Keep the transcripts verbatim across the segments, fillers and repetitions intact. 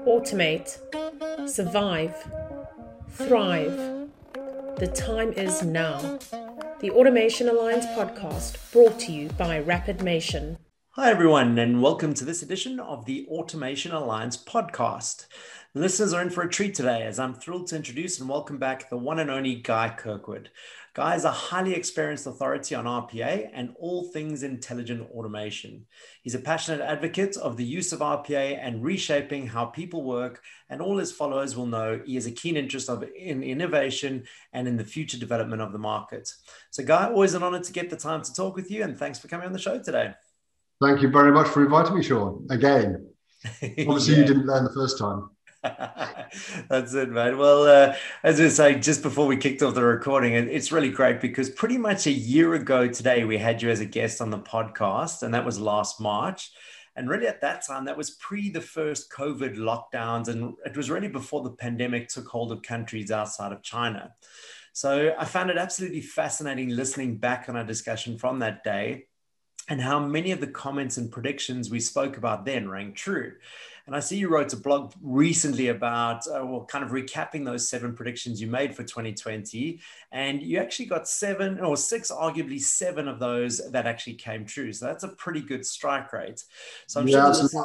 Automate, survive, thrive. The time is now. The Automation Alliance podcast, brought to you by RapidMation. Hi everyone, and welcome to this edition of the Automation Alliance podcast. Listeners are in for a treat today, as I'm thrilled to introduce and welcome back the one and only Guy Kirkwood. Guy is a highly experienced authority on R P A and all things intelligent automation. He's a passionate advocate of the use of R P A and reshaping how people work, and all his followers will know he has a keen interest of, in innovation and in the future development of the market. So Guy, always an honor to get the time to talk with you, and thanks for coming on the show today. Thank you very much for inviting me, Sean, again. Obviously, yeah. You didn't learn the first time. That's it, man. Well, uh, as I was saying, just before we kicked off the recording, it, it's really great because pretty much a year ago today, we had you as a guest on the podcast, and that was last March. And really at that time, that was pre the first COVID lockdowns, and it was really before the pandemic took hold of countries outside of China. So I found it absolutely fascinating listening back on our discussion from that day and how many of the comments and predictions we spoke about then rang true. And I see you wrote a blog recently about, uh, well, kind of recapping those seven predictions you made for twenty twenty. And you actually got seven or six, arguably seven of those that actually came true. So that's a pretty good strike rate. So I'm yeah, sure the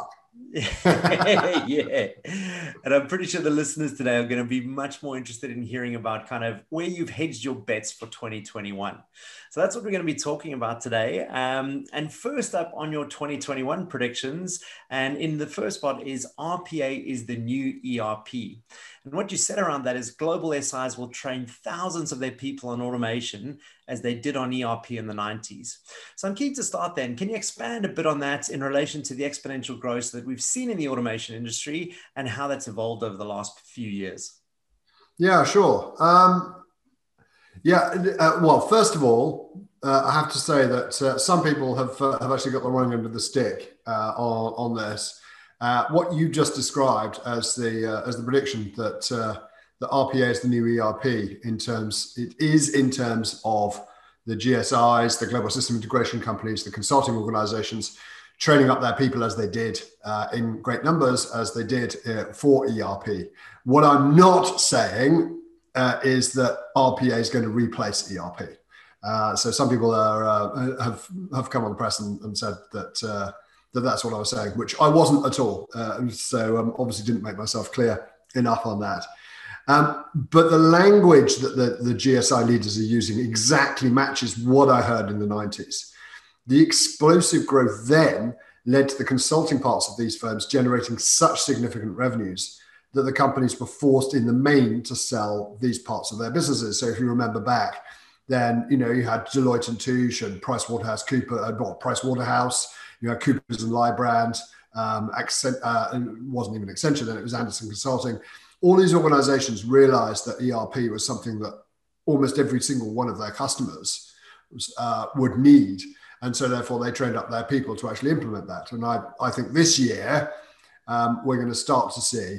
yeah. And I'm pretty sure the listeners today are going to be much more interested in hearing about kind of where you've hedged your bets for twenty twenty-one. So that's what we're going to be talking about today. Um, and first up on your twenty twenty-one predictions, and in the first part is R P A is the new E R P. And what you said around that is global S Is will train thousands of their people on automation as they did on E R P in the nineties. So I'm keen to start then. Can you expand a bit on that in relation to the exponential growth that we've seen in the automation industry and how that's evolved over the last few years? Yeah, sure. Um, yeah, uh, well, first of all, uh, I have to say that uh, some people have uh, have actually got the wrong end of the stick uh, on, on this. Uh, what you just described as the uh, as the prediction that uh, the R P A is the new E R P in terms, it is in terms of the G S Is, the global system integration companies, the consulting organizations, training up their people as they did uh, in great numbers as they did uh, for E R P. What I'm not saying uh, is that R P A is going to replace E R P. Uh, so some people are, uh, have have come on the press and, and said that. Uh, that that's what I was saying, which I wasn't at all. Uh, so um, obviously didn't make myself clear enough on that. Um, but the language that the, the G S I leaders are using exactly matches what I heard in the nineties. The explosive growth then led to the consulting parts of these firms generating such significant revenues that the companies were forced in the main to sell these parts of their businesses. So if you remember back, then you know you had Deloitte and Touche and PricewaterhouseCoopers, uh, well, Pricewaterhouse. You had Coopers and Lybrand, um, Accent, uh, it wasn't even Accenture then, it was Anderson Consulting. All these organizations realized that E R P was something that almost every single one of their customers was, uh, would need. And so therefore they trained up their people to actually implement that. And I, I think this year um, we're going to start to see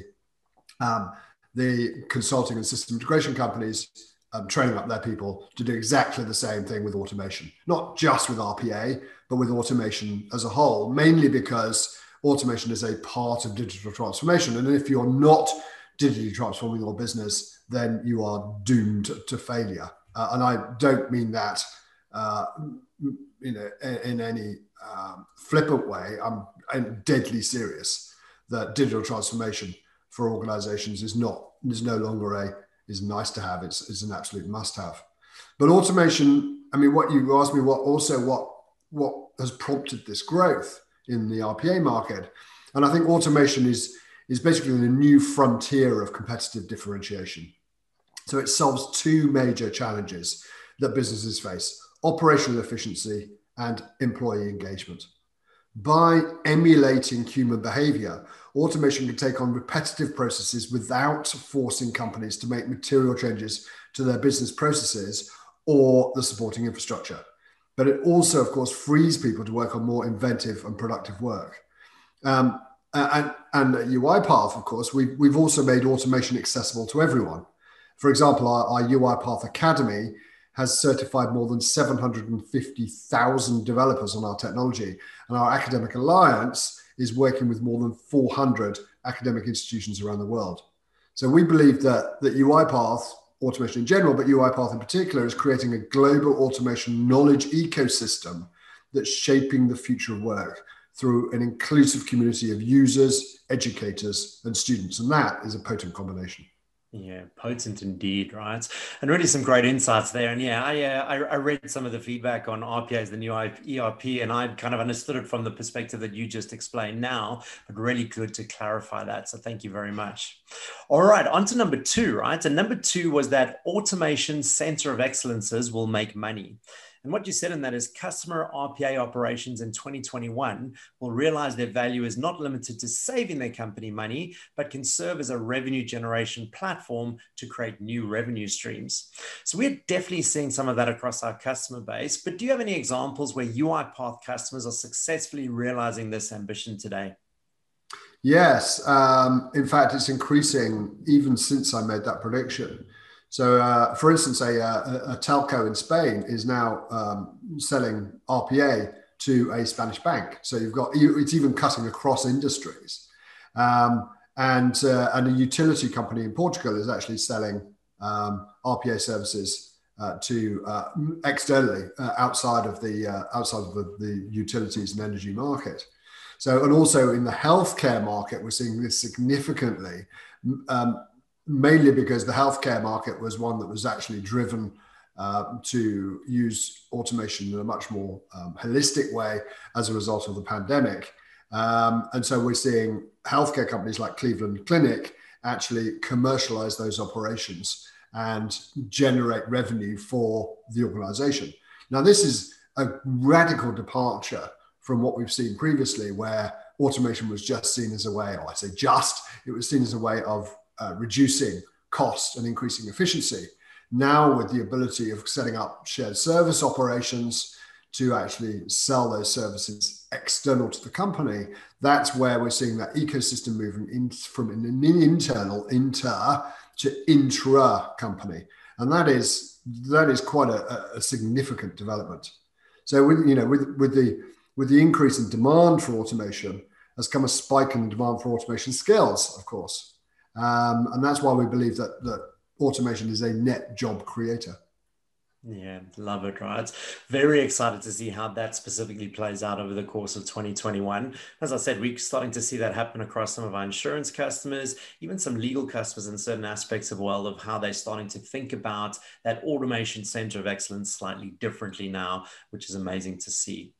um, the consulting and system integration companies Um, training up their people to do exactly the same thing with automation, not just with R P A, but with automation as a whole, mainly because automation is a part of digital transformation. And if you're not digitally transforming your business, then you are doomed to failure. Uh, and I don't mean that uh, you know, in, in any um, flippant way. I'm, I'm deadly serious that digital transformation for organizations is not is no longer a is nice to have. It's, it's an absolute must have. But automation, I mean, what you asked me, what also what, what has prompted this growth in the R P A market. And I think automation is, is basically the new frontier of competitive differentiation. So it solves two major challenges that businesses face: operational efficiency and employee engagement. By emulating human behavior, automation can take on repetitive processes without forcing companies to make material changes to their business processes or the supporting infrastructure. But it also, of course, frees people to work on more inventive and productive work. Um, and, and at UiPath, of course, we've, we've also made automation accessible to everyone. For example, our, our UiPath Academy has certified more than seven hundred fifty thousand developers on our technology. And our academic alliance is working with more than four hundred academic institutions around the world. So we believe that, that UiPath, automation in general, but UiPath in particular, is creating a global automation knowledge ecosystem that's shaping the future of work through an inclusive community of users, educators, and students. And that is a potent combination. Yeah, potent indeed, right? And really some great insights there. And yeah, I, uh, I I read some of the feedback on R P A as the new E R P, and I kind of understood it from the perspective that you just explained now, but really good to clarify that. So thank you very much. All right, on to number two, right? And number two was that automation center of excellences will make money. And what you said in that is customer R P A operations in twenty twenty-one will realize their value is not limited to saving their company money, but can serve as a revenue generation platform to create new revenue streams. So we're definitely seeing some of that across our customer base, but do you have any examples where UiPath customers are successfully realizing this ambition today? Yes. Um, in fact, it's increasing even since I made that prediction. So, uh, for instance, a, a, a telco in Spain is now um, selling R P A to a Spanish bank. So you've got, it's even cutting across industries. Um, and, uh, and a utility company in Portugal is actually selling um, R P A services uh, to uh, externally uh, outside of the uh, outside of the, the utilities and energy market. So, and also in the healthcare market, we're seeing this significantly. Um, mainly because the healthcare market was one that was actually driven uh, to use automation in a much more um, holistic way as a result of the pandemic. Um, and so we're seeing healthcare companies like Cleveland Clinic actually commercialize those operations and generate revenue for the organization. Now, this is a radical departure from what we've seen previously, where automation was just seen as a way, or I say just, it was seen as a way of Uh, reducing cost and increasing efficiency. Now, with the ability of setting up shared service operations to actually sell those services external to the company, that's where we're seeing that ecosystem moving in from an internal inter to intra company, and that is that is quite a, a significant development. So, with you know, with with the with the increase in demand for automation has come a spike in demand for automation skills, of course. Um, and that's why we believe that, that automation is a net job creator. Yeah, love it, right? Very excited to see how that specifically plays out over the course of twenty twenty-one. As I said, we're starting to see that happen across some of our insurance customers, even some legal customers in certain aspects of well of how they're starting to think about that automation center of excellence slightly differently now, which is amazing to see.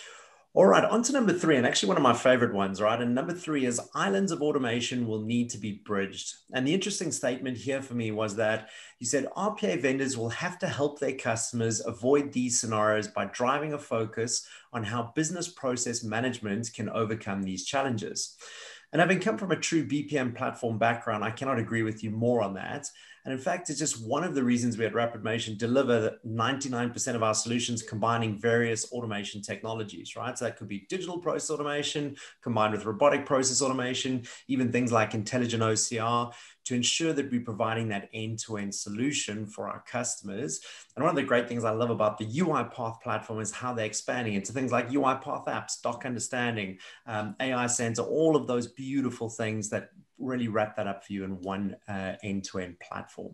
All right, on to number three, and actually one of my favorite ones, right? And number three is islands of automation will need to be bridged. And the interesting statement here for me was that you said R P A vendors will have to help their customers avoid these scenarios by driving a focus on how business process management can overcome these challenges. And having come from a true B P M platform background, I cannot agree with you more on that. And in fact, it's just one of the reasons we at RapidMation deliver ninety-nine percent of our solutions combining various automation technologies, right? So that could be digital process automation combined with robotic process automation, even things like intelligent O C R, to ensure that we're providing that end-to-end solution for our customers. And one of the great things I love about the UiPath platform is how they're expanding into things like UiPath apps, Doc Understanding, um, A I Center, all of those beautiful things that really wrap that up for you in one uh, end-to-end platform.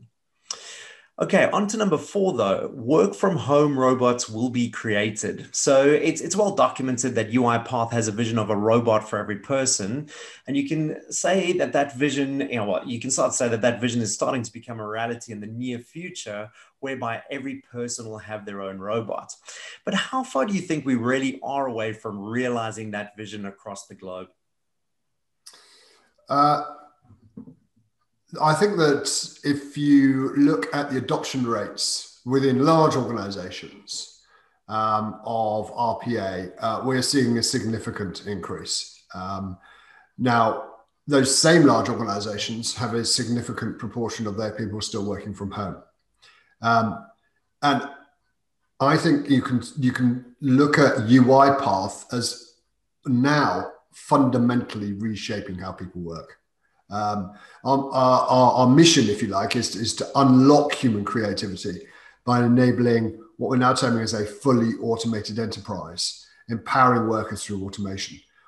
Okay, on to number four, though. Work from home robots will be created. So it's, it's well documented that UiPath has a vision of a robot for every person. And you can say that that vision, you know what, you can start to say that that vision is starting to become a reality in the near future, whereby every person will have their own robot. But how far do you think we really are away from realizing that vision across the globe? Uh, I think that if you look at the adoption rates within large organizations um, of R P A, uh, we're seeing a significant increase. Um, now, those same large organizations have a significant proportion of their people still working from home. Um, and I think you can, you can look at UiPath as now fundamentally reshaping how people work. Um, our, our, our mission, if you like, is, is to unlock human creativity by enabling what we're now terming as a fully automated enterprise, empowering workers through automation.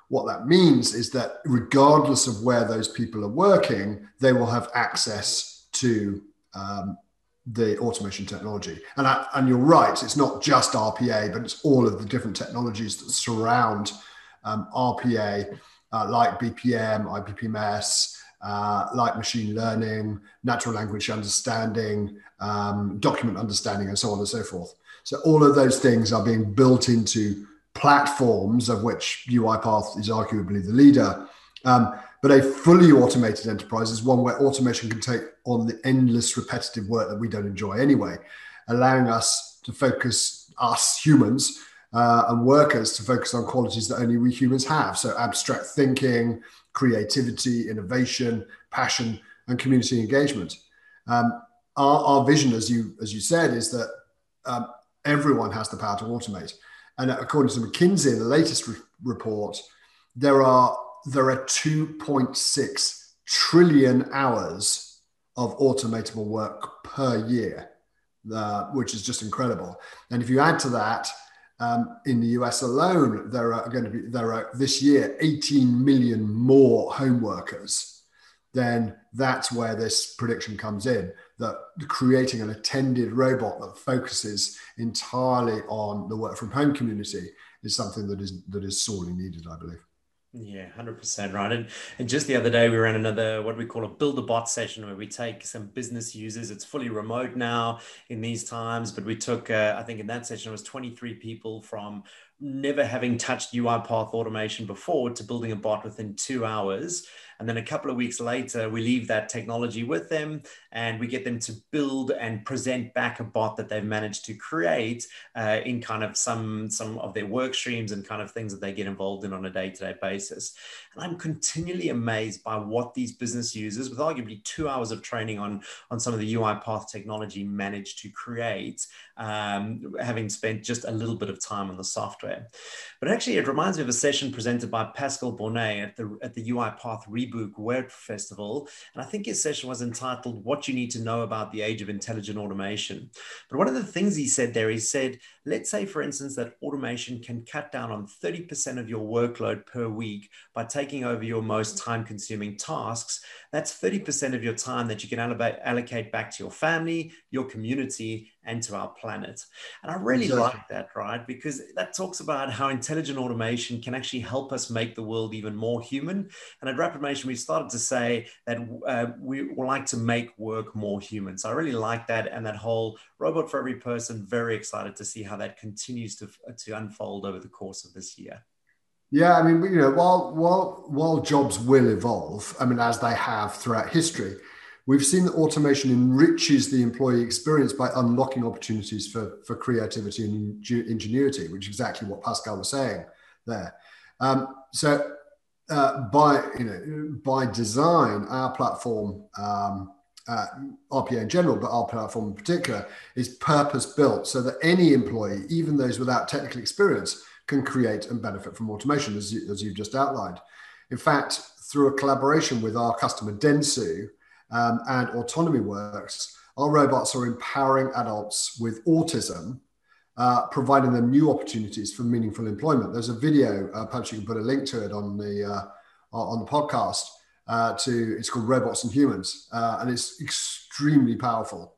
What that means is that regardless of where those people are working, they will have access to um, the automation technology. And, I, and you're right, it's not just R P A, but it's all of the different technologies that surround um, R P A, uh, like B P M, I B P M S, uh, like machine learning, natural language understanding, um, document understanding, and so on and so forth. So all of those things are being built into platforms, of which UiPath is arguably the leader. Um, but a fully automated enterprise is one where automation can take on the endless repetitive work that we don't enjoy anyway, allowing us to focus, us humans uh, and workers, to focus on qualities that only we humans have. So abstract thinking, creativity, innovation, passion, and community engagement. Um, our, our vision, as you, as you said, is that um, everyone has the power to automate. And according to McKinsey, in the latest re- report, there are there are two point six trillion hours of automatable work per year, uh, which is just incredible. And if you add to that, um, in the U S alone, there are going to be there are this year eighteen million more home workers. Then that's where this prediction comes in, that creating an attended robot that focuses entirely on the work from home community is something that is that is sorely needed, I believe. Yeah, one hundred percent right. And, and just the other day, we ran another, what we call a build a bot session, where we take some business users. It's fully remote now in these times, but we took, uh, I think in that session, it was twenty-three people from never having touched UiPath automation before to building a bot within two hours. And then a couple of weeks later, we leave that technology with them and we get them to build and present back a bot that they've managed to create uh, in kind of some, some of their work streams and kind of things that they get involved in on a day-to-day basis. And I'm continually amazed by what these business users, with arguably two hours of training on, on some of the UiPath technology, managed to create, um, having spent just a little bit of time on the software. But actually, it reminds me of a session presented by Pascal Bornet at the, at the UiPath Reboot Word Festival. And I think his session was entitled, What You Need to Know About the Age of Intelligent Automation. But one of the things he said there, he said, let's say, for instance, that automation can cut down on thirty percent of your workload per week by taking over your most time-consuming tasks. That's thirty percent of your time that you can allocate back to your family, your community, and to our planet. And I really exactly. like that, right? Because that talks about how intelligent automation can actually help us make the world even more human. And at Rapidmation, we started to say that uh, we would like to make work more human. So I really like that. And that whole robot for every person, very excited to see how that continues to, to unfold over the course of this year. Yeah, I mean, you know, while while while jobs will evolve, I mean, as they have throughout history, we've seen that automation enriches the employee experience by unlocking opportunities for, for creativity and ingenuity, which is exactly what Pascal was saying there. Um, so, uh, by you know, by design, our platform, um, uh, R P A in general, but our platform in particular, is purpose built so that any employee, even those without technical experience, can create and benefit from automation, as, you, as you've just outlined. In fact, through a collaboration with our customer Dentsu um, and Autonomy Works, our robots are empowering adults with autism, uh, providing them new opportunities for meaningful employment. There's a video, uh, perhaps you can put a link to it on the uh, on the podcast. Uh, to it's called Robots and Humans, uh, and it's extremely powerful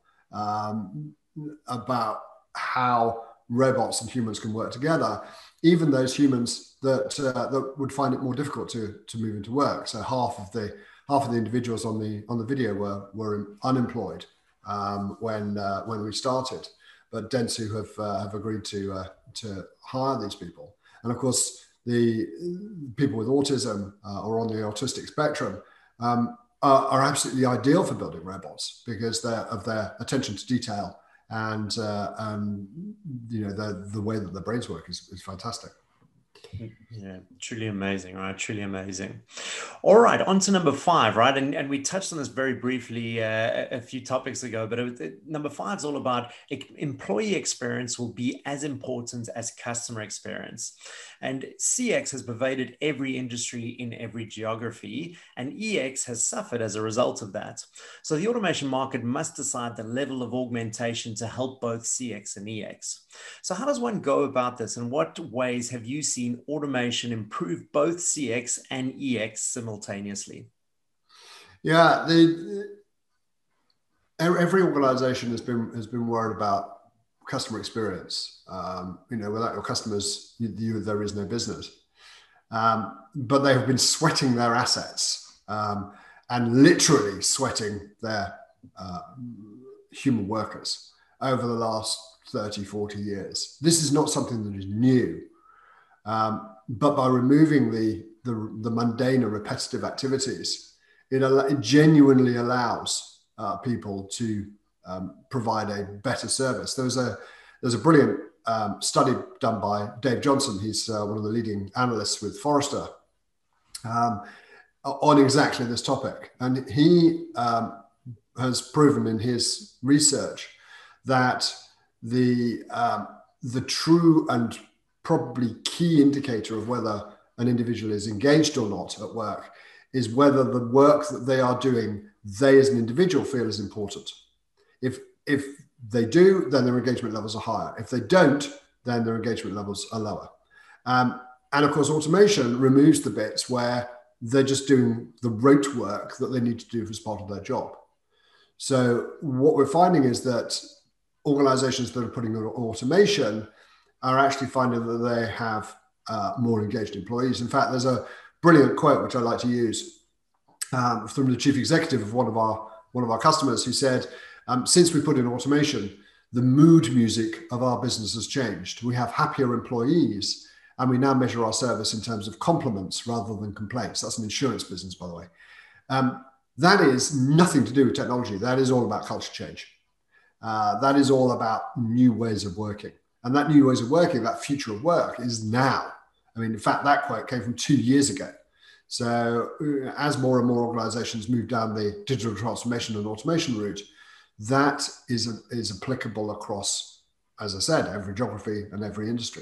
um, about how robots and humans can work together, even those humans that uh, that would find it more difficult to to move into work. So half of the half of the individuals on the on the video were were unemployed um, when uh, when we started, but Dentsu have uh, have agreed to uh, to hire these people, and of course the people with autism uh, or on the autistic spectrum um, are, are absolutely ideal for building robots because they're, of their attention to detail. And, uh, um, you know, the, the way that the brains work is, is fantastic. Yeah, truly amazing, right? Truly amazing. All right, on to number five, right? And, and we touched on this very briefly uh, a few topics ago, but it, it, number five is all about employee experience will be as important as customer experience. And C X has pervaded every industry in every geography, and E X has suffered as a result of that. So the automation market must decide the level of augmentation to help both C X and E X. So how does one go about this, and what ways have you seen can automation improve both C X and E X simultaneously? Yeah, the, every organization has been has been worried about customer experience. Um, you know, without your customers, you, you, there is no business. Um, but they have been sweating their assets um, and literally sweating their uh, human workers over the last thirty, forty years. This is not something that is new. Um, but by removing the, the, the mundane and repetitive activities, it, al- it genuinely allows uh, people to um, provide a better service. There was a, there's a brilliant um, study done by Dave Johnson. He's uh, one of the leading analysts with Forrester um, on exactly this topic. And he um, has proven in his research that the, um, the true and probably key indicator of whether an individual is engaged or not at work is whether the work that they are doing, they as an individual feel is important. If, if they do, then their engagement levels are higher. If they don't, then their engagement levels are lower. Um, and of course, automation removes the bits where they're just doing the rote work that they need to do as part of their job. So what we're finding is that organizations that are putting on automation are actually finding that they have uh, more engaged employees. In fact, there's a brilliant quote, which I like to use, um, from the chief executive of one of our, one of our customers, who said, um, since we put in automation, the mood music of our business has changed. We have happier employees, and we now measure our service in terms of compliments rather than complaints. That's an insurance business, by the way. Um, that is nothing to do with technology. That is all about culture change. Uh, that is all about new ways of working. And that new ways of working, that future of work, is now. I mean, in fact, that quote came from two years ago. So as more and more organizations move down the digital transformation and automation route, that is, is applicable across, as I said, every geography and every industry.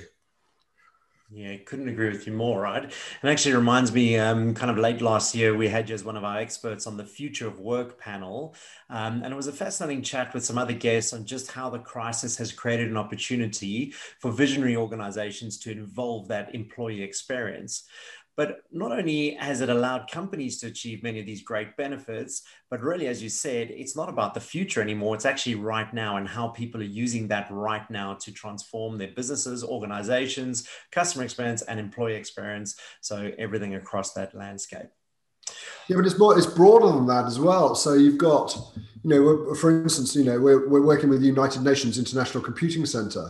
Yeah, couldn't agree with you more, right? And actually reminds me, um, kind of late last year, we had you as one of our experts on the Future of Work panel. Um, and it was a fascinating chat with some other guests on just how the crisis has created an opportunity for visionary organizations to involve that employee experience. But not only has it allowed companies to achieve many of these great benefits, but really, as you said, it's not about the future anymore. It's actually right now and how people are using that right now to transform their businesses, organizations, customer experience, and employee experience. So everything across that landscape. Yeah, but it's more, it's broader than that as well. So you've got, you know, for instance, you know, we're, we're working with the United Nations International Computing Center.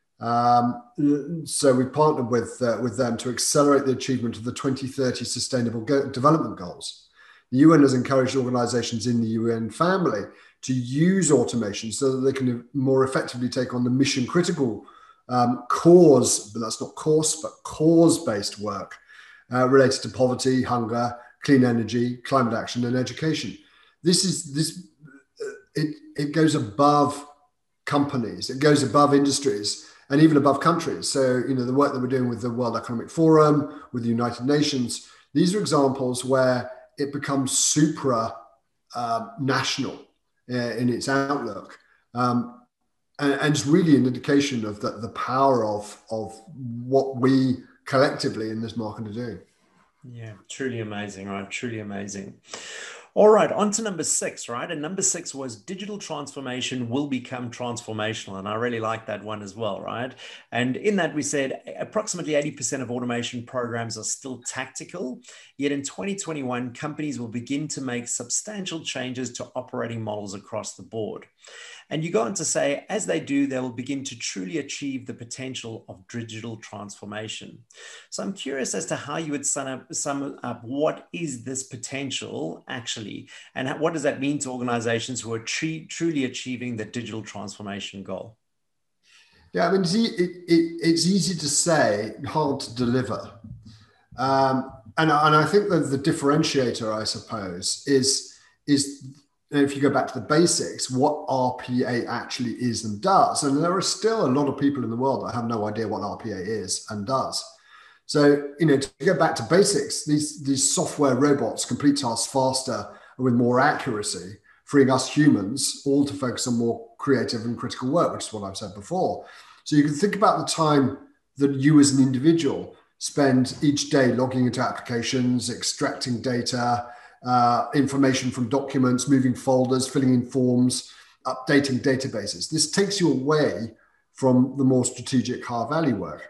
Um, so we partnered with uh, with them to accelerate the achievement of the twenty thirty Sustainable Go- Development Goals. The U N has encouraged organizations in the U N family to use automation so that they can more effectively take on the mission critical um, cause, but that's not course, but cause-based work uh, related to poverty, hunger, clean energy, climate action, and education. This is this uh, it it goes above companies, it goes above industries, and even above countries. So, you know, the work that we're doing with the World Economic Forum, with the United Nations, these are examples where it becomes supra uh, national uh, in its outlook. Um, and, and it's really an indication of the, the power of, of what we collectively in this market are doing. Yeah, truly amazing, right? Truly amazing. All right, on to number six, right? And number six was digital transformation will become transformational. And I really like that one as well, right? And in that we said approximately eighty percent of automation programs are still tactical. Yet in twenty twenty-one, companies will begin to make substantial changes to operating models across the board. And you go on to say, as they do, they will begin to truly achieve the potential of digital transformation. So I'm curious as to how you would sum up, sum up what is this potential actually, and what does that mean to organizations who are tre- truly achieving the digital transformation goal? Yeah, I mean, it's, e- it, it, it's easy to say, hard to deliver. Um, and, and I think that the differentiator, I suppose, is, is if you go back to the basics, what R P A actually is and does. And there are still a lot of people in the world that have no idea what R P A is and does. So, you know, to go back to basics, these, these software robots complete tasks faster and with more accuracy, freeing us humans all to focus on more creative and critical work, which is what I've said before. So you can think about the time that you as an individual spend each day logging into applications, extracting data, uh, information from documents, moving folders, filling in forms, updating databases. This takes you away from the more strategic, high value work.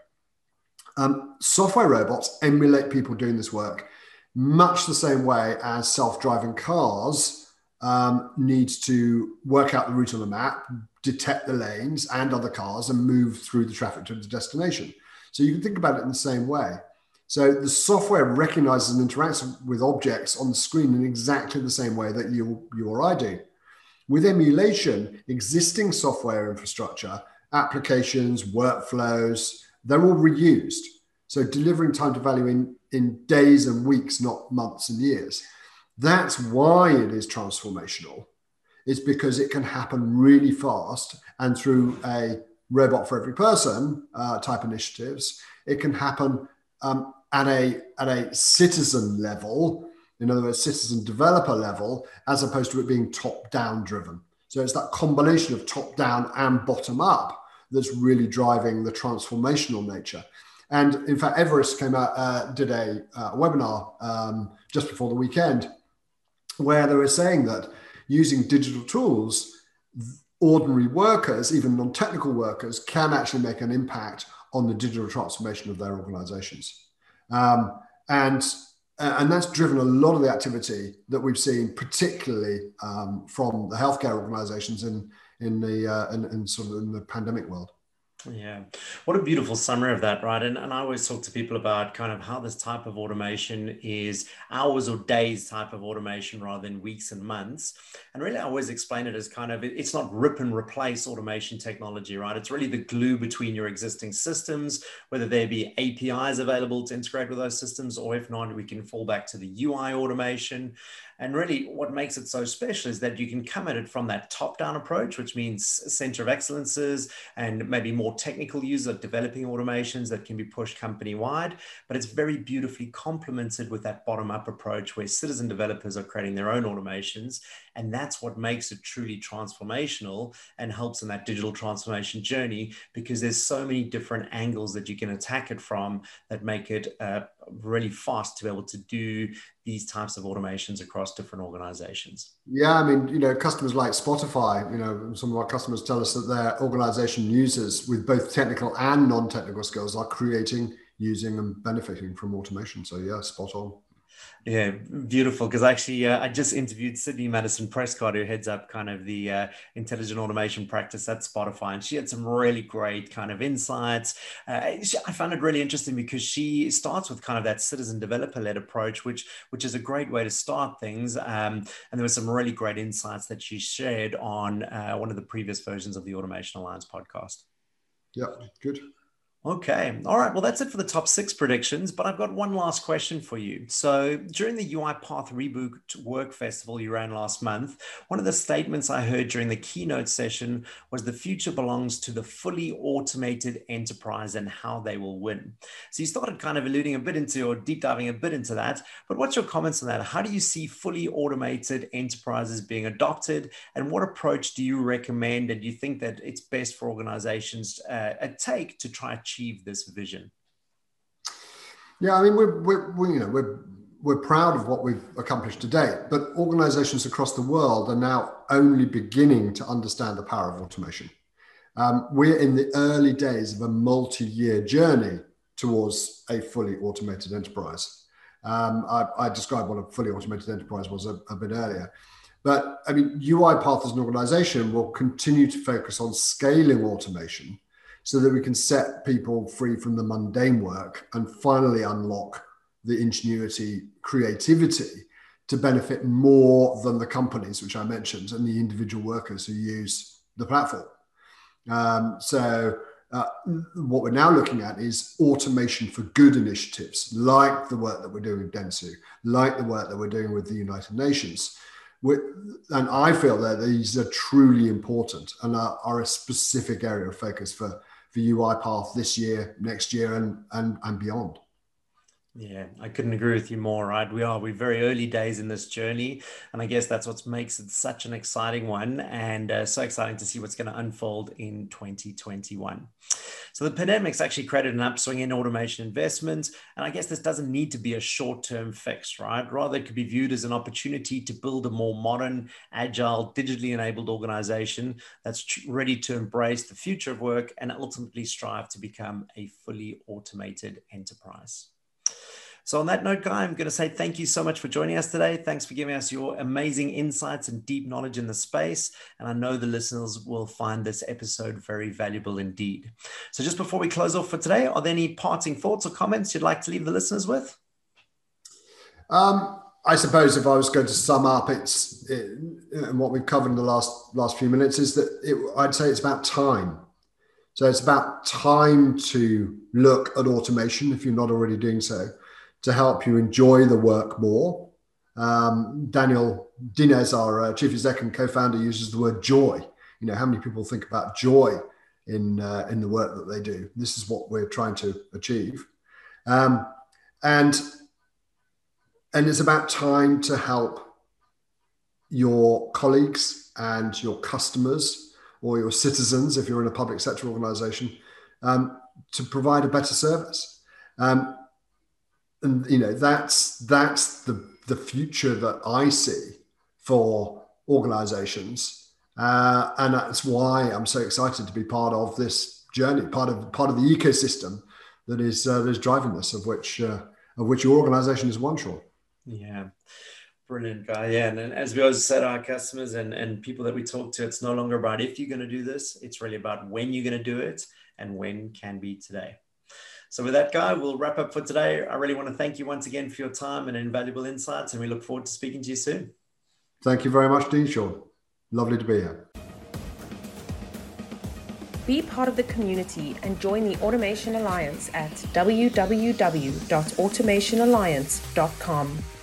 Um, software robots emulate people doing this work much the same way as self-driving cars um, need to work out the route on the map, detect the lanes and other cars, and move through the traffic to the destination. So you can think about it in the same way. So the software recognizes and interacts with objects on the screen in exactly the same way that you, you or I do. With emulation, existing software infrastructure, applications, workflows, they're all reused. So delivering time to value in, in days and weeks, not months and years. That's why it is transformational. It's because it can happen really fast, and through a robot for every person uh, type initiatives, it can happen um, at a at a citizen level, in other words, citizen developer level, as opposed to it being top-down driven. So it's that combination of top-down and bottom-up that's really driving the transformational nature. And in fact, Everest came out, uh, did a uh, webinar um, just before the weekend, where they were saying that using digital tools, ordinary workers, even non-technical workers, can actually make an impact on the digital transformation of their organizations. Um, and, and that's driven a lot of the activity that we've seen, particularly um, from the healthcare organizations in, in, the, uh, in, in, sort of in the pandemic world. Yeah. What a beautiful summary of that, right? And, and I always talk to people about kind of how this type of automation is hours or days type of automation rather than weeks and months. And really, I always explain it as kind of, it's not rip and replace automation technology, right? It's really the glue between your existing systems, whether there be A P Is available to integrate with those systems, or if not, we can fall back to the U I automation. And really what makes it so special is that you can come at it from that top-down approach, which means center of excellences and maybe more technical use of developing automations that can be pushed company-wide, but it's very beautifully complemented with that bottom-up approach where citizen developers are creating their own automations. And that's what makes it truly transformational and helps in that digital transformation journey, because there's so many different angles that you can attack it from that make it uh, really fast to be able to do these types of automations across different organizations. Yeah, I mean, you know, customers like Spotify, you know, some of our customers tell us that their organization users with both technical and non-technical skills are creating, using and benefiting from automation. So yeah, spot on. Yeah, beautiful. Because actually, uh, I just interviewed Sydney Madison Prescott, who heads up kind of the uh, intelligent automation practice at Spotify, and she had some really great kind of insights. Uh, she, I found it really interesting because she starts with kind of that citizen developer-led approach, which which is a great way to start things. Um, and there were some really great insights that she shared on uh, one of the previous versions of the Automation Alliance podcast. Yeah, good. Okay. All right. Well, that's it for the top six predictions, but I've got one last question for you. So during the UiPath Reboot Work Festival you ran last month, one of the statements I heard during the keynote session was the future belongs to the fully automated enterprise and how they will win. So you started kind of alluding a bit into, or deep diving a bit into that, but what's your comments on that? How do you see fully automated enterprises being adopted, and what approach do you recommend and do you think that it's best for organizations uh, take to try to achieve this vision? Yeah, I mean, we're, we're, we, you know, we're, we're proud of what we've accomplished to date, but organizations across the world are now only beginning to understand the power of automation. Um, we're in the early days of a multi-year journey towards a fully automated enterprise. Um, I, I described what a fully automated enterprise was a, a bit earlier. But I mean, UiPath as an organization will continue to focus on scaling automation so that we can set people free from the mundane work and finally unlock the ingenuity, creativity to benefit more than the companies, which I mentioned, and the individual workers who use the platform. Um, so uh, what we're now looking at is automation for good initiatives, like the work that we're doing with Dentsu, like the work that we're doing with the United Nations. We're, and I feel that these are truly important and are, are a specific area of focus for for UiPath this year, next year, and, and, and beyond. Yeah, I couldn't agree with you more, right? We are, we're very early days in this journey. And I guess that's what makes it such an exciting one, and uh, so exciting to see what's going to unfold in twenty twenty-one. So the pandemic's actually created an upswing in automation investment. And I guess this doesn't need to be a short-term fix, right? Rather, it could be viewed as an opportunity to build a more modern, agile, digitally enabled organization that's ready to embrace the future of work and ultimately strive to become a fully automated enterprise. So on that note, Guy, I'm going to say thank you so much for joining us today. Thanks for giving us your amazing insights and deep knowledge in the space. And I know the listeners will find this episode very valuable indeed. So just before we close off for today, are there any parting thoughts or comments you'd like to leave the listeners with? Um, I suppose if I was going to sum up, it's it, and what we've covered in the last last few minutes is that it, I'd say it's about time. So it's about time to look at automation if you're not already doing so, to help you enjoy the work more. Um, Daniel Dines, our uh, chief exec and co-founder, uses the word joy. You know, how many people think about joy in uh, in the work that they do? This is what we're trying to achieve. Um, and, and it's about time to help your colleagues and your customers or your citizens, if you're in a public sector organization, um, to provide a better service. Um, And, you know, that's that's the, the future that I see for organizations. Uh, and that's why I'm so excited to be part of this journey, part of part of the ecosystem that is uh, that is driving this, of which uh, of which your organization is one, Sean. Yeah. Brilliant, Guy. Yeah. And, and as we always said, our customers and, and people that we talk to, it's no longer about if you're going to do this. It's really about when you're going to do it, and when can be today. So with that, Guy, we'll wrap up for today. I really want to thank you once again for your time and invaluable insights, and we look forward to speaking to you soon. Thank you very much, Dean, Sean. Lovely to be here. Be part of the community and join the Automation Alliance at w w w dot automation alliance dot com.